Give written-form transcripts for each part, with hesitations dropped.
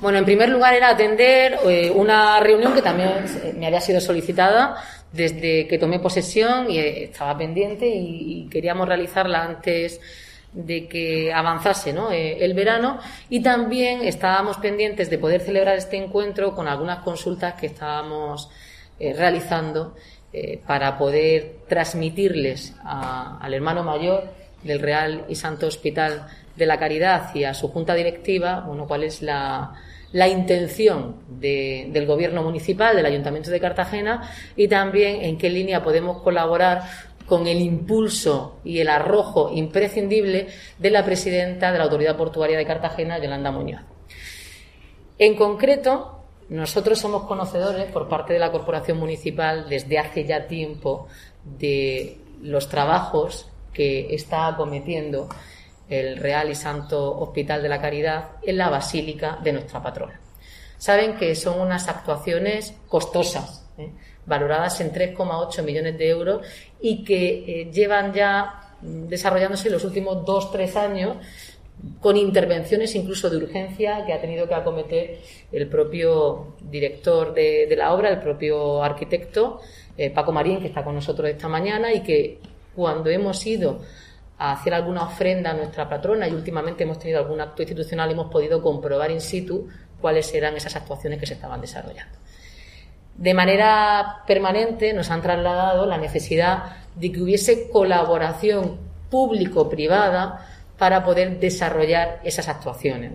Bueno, en primer lugar era atender una reunión que también me había sido solicitada desde que tomé posesión y estaba pendiente y queríamos realizarla antes de que avanzase, ¿no?, el verano, y también estábamos pendientes de poder celebrar este encuentro con algunas consultas que estábamos realizando para poder transmitirles al hermano mayor del Real y Santo Hospital de la Caridad y a su junta directiva, bueno, cuál es la intención del Gobierno municipal, del Ayuntamiento de Cartagena, y también en qué línea podemos colaborar con el impulso y el arrojo imprescindible de la presidenta de la Autoridad Portuaria de Cartagena, Yolanda Muñoz. En concreto, nosotros somos conocedores por parte de la Corporación Municipal desde hace ya tiempo de los trabajos que está acometiendo el Real y Santo Hospital de la Caridad en la Basílica de nuestra patrona. Saben que son unas actuaciones costosas, valoradas en 3,8 millones de euros y que llevan ya desarrollándose en los últimos 2-3 años con intervenciones incluso de urgencia que ha tenido que acometer el propio director de la obra, el propio arquitecto Paco Marín, que está con nosotros esta mañana, y que cuando hemos ido a hacer alguna ofrenda a nuestra patrona y últimamente hemos tenido algún acto institucional, hemos podido comprobar in situ cuáles eran esas actuaciones que se estaban desarrollando. De manera permanente nos han trasladado la necesidad de que hubiese colaboración público-privada para poder desarrollar esas actuaciones.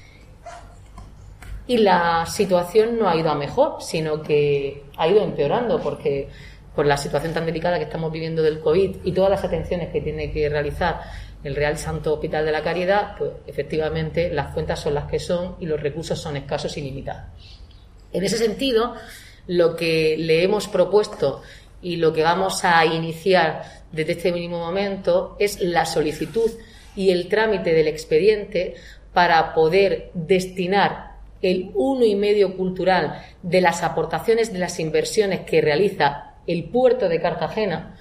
Y la situación no ha ido a mejor, sino que ha ido empeorando, porque por la situación tan delicada que estamos viviendo del COVID y todas las atenciones que tiene que realizar el Real Santo Hospital de la Caridad, pues efectivamente las cuentas son las que son y los recursos son escasos y limitados. En ese sentido, lo que le hemos propuesto y lo que vamos a iniciar desde este mínimo momento es la solicitud y el trámite del expediente para poder destinar el 1,5 cultural de las aportaciones de las inversiones que realiza el puerto de Cartagena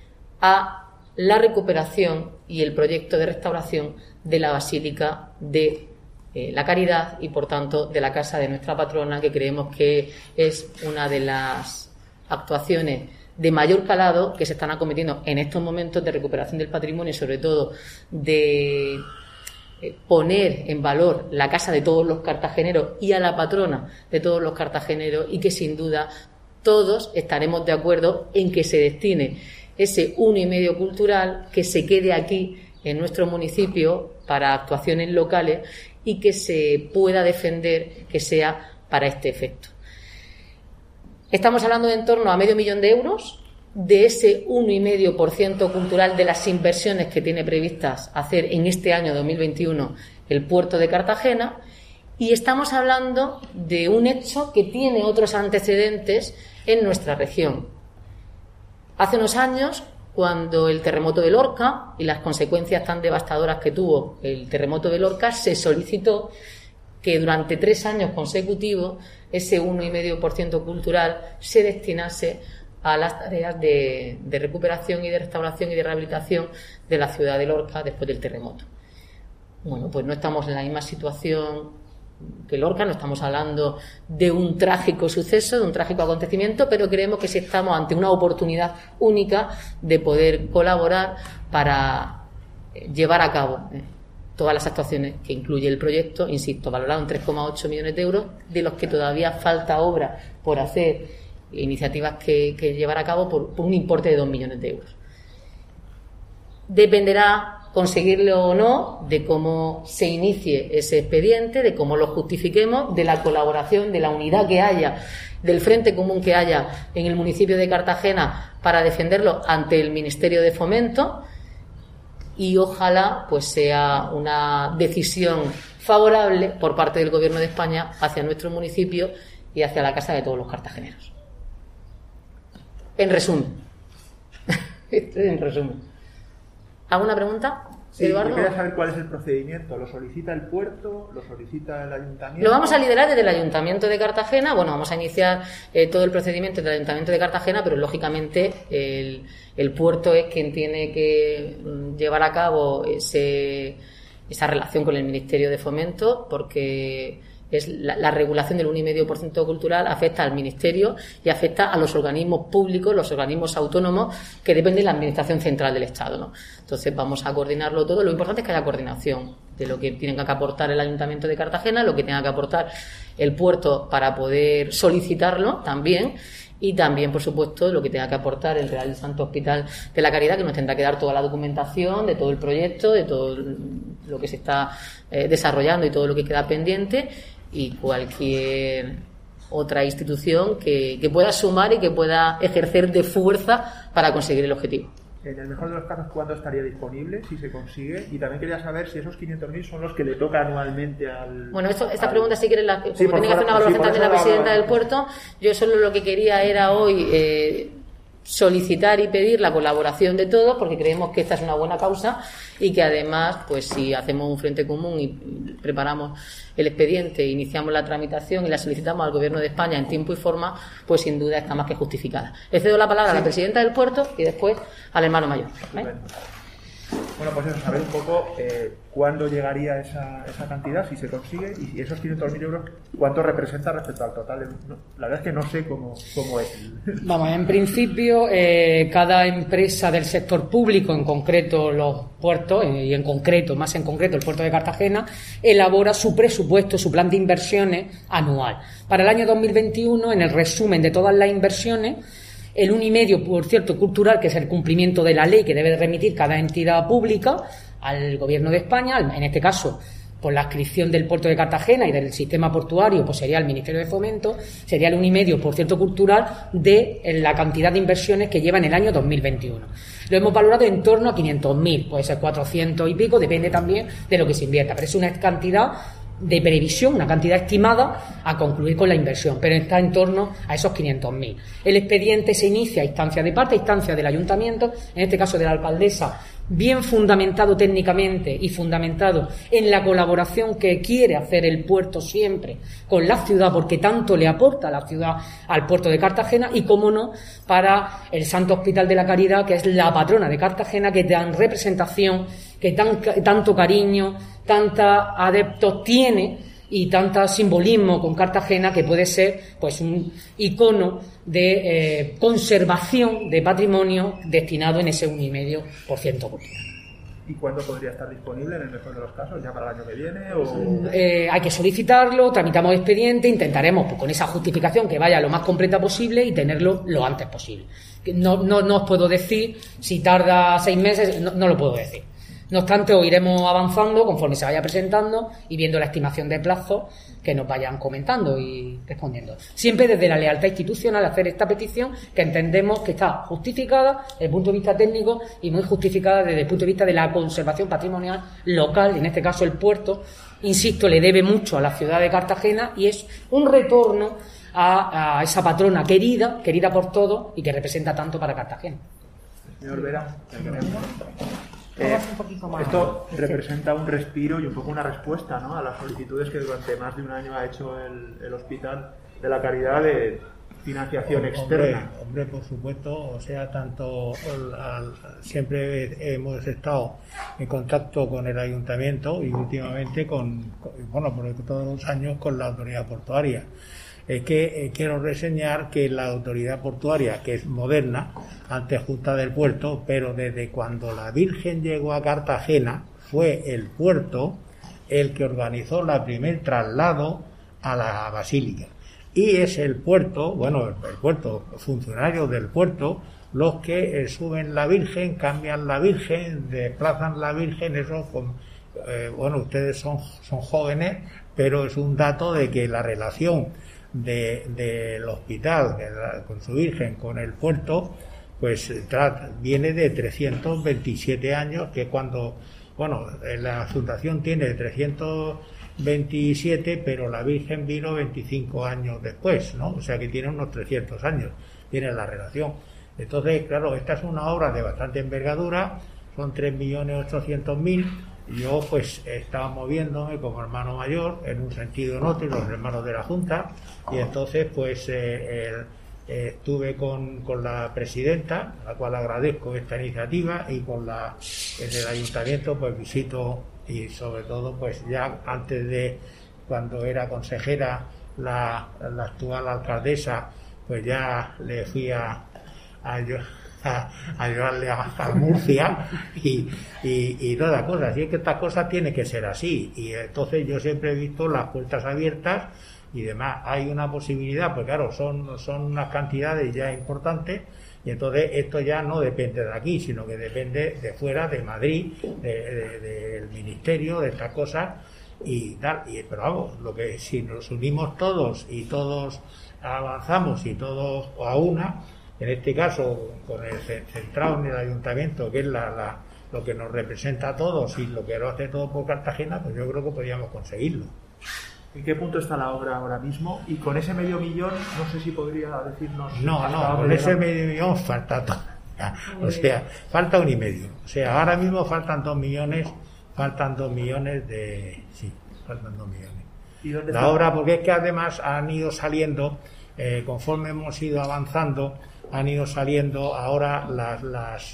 a la recuperación y el proyecto de restauración de la Basílica de la Caridad y, por tanto, de la casa de nuestra patrona, que creemos que es una de las actuaciones de mayor calado que se están acometiendo en estos momentos de recuperación del patrimonio y, sobre todo, de poner en valor la casa de todos los cartageneros y a la patrona de todos los cartageneros, y que, sin duda, todos estaremos de acuerdo en que se destine ese 1,5 cultural, que se quede aquí en nuestro municipio para actuaciones locales y que se pueda defender que sea para este efecto. Estamos hablando de en torno a 500.000 euros de ese 1,5% cultural de las inversiones que tiene previstas hacer en este año 2021 el puerto de Cartagena, y estamos hablando de un hecho que tiene otros antecedentes en nuestra región. Hace unos años, cuando el terremoto de Lorca y las consecuencias tan devastadoras que tuvo el terremoto de Lorca, se solicitó que durante 3 años consecutivos ese 1,5% cultural se destinase a las tareas de recuperación y de restauración y de rehabilitación de la ciudad de Lorca después del terremoto. Bueno, pues no estamos en la misma situación que Lorca, no estamos hablando de un trágico suceso, de un trágico acontecimiento, pero creemos que sí estamos ante una oportunidad única de poder colaborar para llevar a cabo todas las actuaciones que incluye el proyecto, insisto, valorado en 3,8 millones de euros, de los que todavía falta obra por hacer, iniciativas que llevar a cabo por un importe de 2 millones de euros. Dependerá conseguirlo o no de cómo se inicie ese expediente, de cómo lo justifiquemos, de la colaboración, de la unidad que haya, del frente común que haya en el municipio de Cartagena para defenderlo ante el Ministerio de Fomento, y ojalá pues sea una decisión favorable por parte del Gobierno de España hacia nuestro municipio y hacia la casa de todos los cartageneros. En resumen. En resumen. ¿Alguna pregunta, Sí, Eduardo? yo quería saber cuál es el procedimiento. ¿Lo solicita el puerto? ¿Lo solicita el ayuntamiento? Lo vamos a liderar desde el Ayuntamiento de Cartagena. Bueno, vamos a iniciar todo el procedimiento del Ayuntamiento de Cartagena, pero lógicamente el puerto es quien tiene que llevar a cabo esa relación con el Ministerio de Fomento, porque es la regulación del 1,5% cultural afecta al Ministerio y afecta a los organismos públicos, los organismos autónomos que dependen de la Administración Central del Estado, ¿no? Entonces vamos a coordinarlo todo. Lo importante es que haya coordinación de lo que tiene que aportar el Ayuntamiento de Cartagena, lo que tenga que aportar el puerto para poder solicitarlo también, y también, por supuesto, lo que tenga que aportar el Real Santo Hospital de la Caridad, que nos tendrá que dar toda la documentación de todo el proyecto, de todo lo que se está desarrollando y todo lo que queda pendiente, y cualquier otra institución que pueda sumar y que pueda ejercer de fuerza para conseguir el objetivo. En el mejor de los casos, ¿cuándo estaría disponible, si se consigue? Y también quería saber si esos 500.000 son los que le toca anualmente al... Bueno, esta pregunta, si quieres, como tiene que hacer una valoración también la presidenta del puerto, yo solo lo que quería era hoy solicitar y pedir la colaboración de todos, porque creemos que esta es una buena causa y que además, pues si hacemos un frente común y preparamos el expediente, iniciamos la tramitación y la solicitamos al Gobierno de España en tiempo y forma, pues sin duda está más que justificada. Le cedo la palabra a la presidenta del puerto y después al hermano mayor. Bueno, pues eso, saber un poco cuándo llegaría esa cantidad, si se consigue, y esos 500.000 euros, cuánto representa respecto al total. La verdad es que no sé cómo es. Vamos, en principio, cada empresa del sector público, en concreto los puertos, más en concreto el puerto de Cartagena, elabora su presupuesto, su plan de inversiones anual. Para el año 2021, en el resumen de todas las inversiones, el 1,5% cultural, que es el cumplimiento de la ley que debe remitir cada entidad pública al Gobierno de España, en este caso por la adscripción del puerto de Cartagena y del sistema portuario, pues sería el Ministerio de Fomento, sería el 1,5% cultural de la cantidad de inversiones que lleva en el año 2021. Lo hemos valorado en torno a 500.000, puede ser 400 y pico, depende también de lo que se invierta, pero es una cantidad de previsión, una cantidad estimada a concluir con la inversión, pero está en torno a esos 500.000. El expediente se inicia a instancia de parte, a instancia del ayuntamiento, en este caso de la alcaldesa, bien fundamentado técnicamente y fundamentado en la colaboración que quiere hacer el puerto siempre con la ciudad, porque tanto le aporta la ciudad al puerto de Cartagena, y cómo no, para el Santo Hospital de la Caridad, que es la patrona de Cartagena, que dan representación, que tanto cariño, tanta adeptos tiene y tanta simbolismo con Cartagena, que puede ser pues un icono de conservación de patrimonio destinado en ese 1,5% cultural. ¿Y cuándo podría estar disponible, en el mejor de los casos? ¿Ya para el año que viene? ¿O? Hay que solicitarlo, tramitamos expediente, intentaremos pues, con esa justificación que vaya lo más completa posible y tenerlo lo antes posible. No os puedo decir si tarda 6 meses, no lo puedo decir. No obstante, os iremos avanzando conforme se vaya presentando y viendo la estimación de plazo que nos vayan comentando y respondiendo. Siempre desde la lealtad institucional hacer esta petición, que entendemos que está justificada desde el punto de vista técnico y muy justificada desde el punto de vista de la conservación patrimonial local, en este caso el puerto, insisto, le debe mucho a la ciudad de Cartagena y es un retorno a esa patrona querida por todos y que representa tanto para Cartagena. Señor Vera, esto representa un respiro y un poco una respuesta, ¿no?, a las solicitudes que durante más de un año ha hecho el Hospital de la Caridad de financiación externa. Hombre, por supuesto, o sea, siempre hemos estado en contacto con el Ayuntamiento y últimamente por todos los años con la Autoridad Portuaria. Es que quiero reseñar que la Autoridad Portuaria, que es moderna, antes Junta del Puerto, pero desde cuando la Virgen llegó a Cartagena, fue el puerto el que organizó el primer traslado a la Basílica. Y es el puerto, funcionarios del puerto, los que suben la Virgen, cambian la Virgen, desplazan la Virgen, ustedes son jóvenes, pero es un dato de que la relación del hospital con su Virgen con el puerto pues viene de 327 años, que cuando la fundación tiene 327, pero la Virgen vino 25 años después, ¿no? O sea que tiene unos 300 años, tiene la relación. Entonces, claro, esta es una obra de bastante envergadura, son 3.800.000. Yo pues estaba moviéndome como hermano mayor en un sentido o en otro, y los hermanos de la Junta, y entonces pues estuve con la presidenta, a la cual agradezco esta iniciativa, y en el ayuntamiento pues visito, y sobre todo pues ya antes de cuando era consejera la actual alcaldesa, pues ya le fui a ayudarle a Murcia y todas las cosas. Así es que estas cosas tienen que ser así, y entonces yo siempre he visto las puertas abiertas y demás. Hay una posibilidad, pues claro, son unas cantidades ya importantes, y entonces esto ya no depende de aquí, sino que depende de fuera, de Madrid, del ministerio, de estas cosas y tal. Pero vamos, lo que si nos unimos todos y todos avanzamos y todos a una, en este caso con el centrado en el ayuntamiento, que es lo que nos representa a todos y lo que lo hace todo por Cartagena, pues yo creo que podríamos conseguirlo. ¿En qué punto está la obra ahora mismo? Y con ese medio millón, no sé si podría decirnos... No, con ese medio millón falta todo. O sea, falta 1,5. O sea, ahora mismo faltan 2 millones, faltan 2 millones de... Sí, faltan 2 millones. ¿Y dónde la obra, porque es que además han ido saliendo, conforme hemos ido avanzando, han ido saliendo ahora las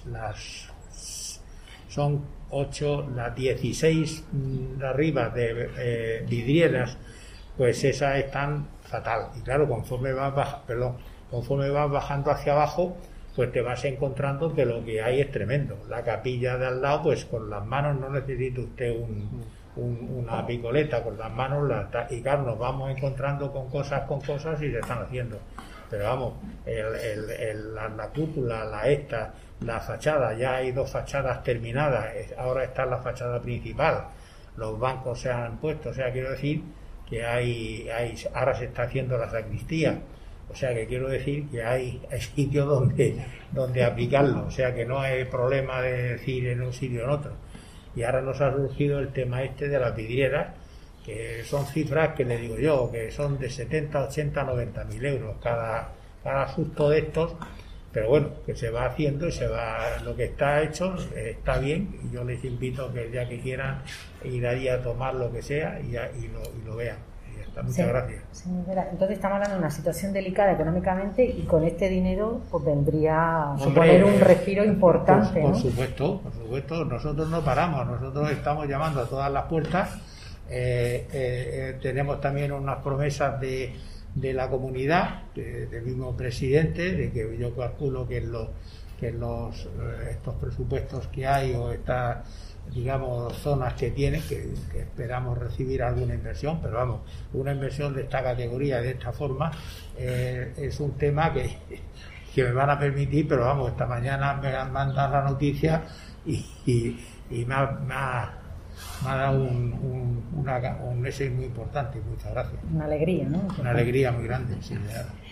son 8, las 16 de arriba de vidrieras, pues esas están fatal. Y claro, conforme vas bajando hacia abajo, pues te vas encontrando que lo que hay es tremendo. La capilla de al lado, pues con las manos no necesita usted una picoleta, con las manos y claro, nos vamos encontrando con cosas y se están haciendo. Pero vamos, la cúpula, la fachada, ya hay 2 fachadas terminadas, ahora está la fachada principal, los bancos se han puesto, o sea, quiero decir que ahora se está haciendo la sacristía, o sea, que quiero decir que hay sitios donde aplicarlo, o sea, que no hay problema de decir en un sitio o en otro. Y ahora nos ha surgido el tema de las vidrieras, que son cifras que le digo yo, que son de 70, 80, 90 mil euros cada susto de estos, pero bueno, que se va haciendo y lo que está hecho está bien, y yo les invito a que el día que quieran ir ahí a tomar lo que sea y lo vean. Y ya está. Muchas gracias. Señora, entonces estamos hablando de una situación delicada económicamente, y con este dinero pues vendría a suponer un respiro importante. Por supuesto, nosotros no paramos, nosotros estamos llamando a todas las puertas. Tenemos también unas promesas de la comunidad, del mismo presidente, de que yo calculo que estos presupuestos que hay, o estas, digamos, zonas que tienen, que esperamos recibir alguna inversión, pero vamos, una inversión de esta categoría, de esta forma, es un tema que me van a permitir, pero vamos, esta mañana me han mandado la noticia y me ha dado un ese muy importante. Muchas gracias. Una alegría, ¿no? Una alegría muy grande, sí.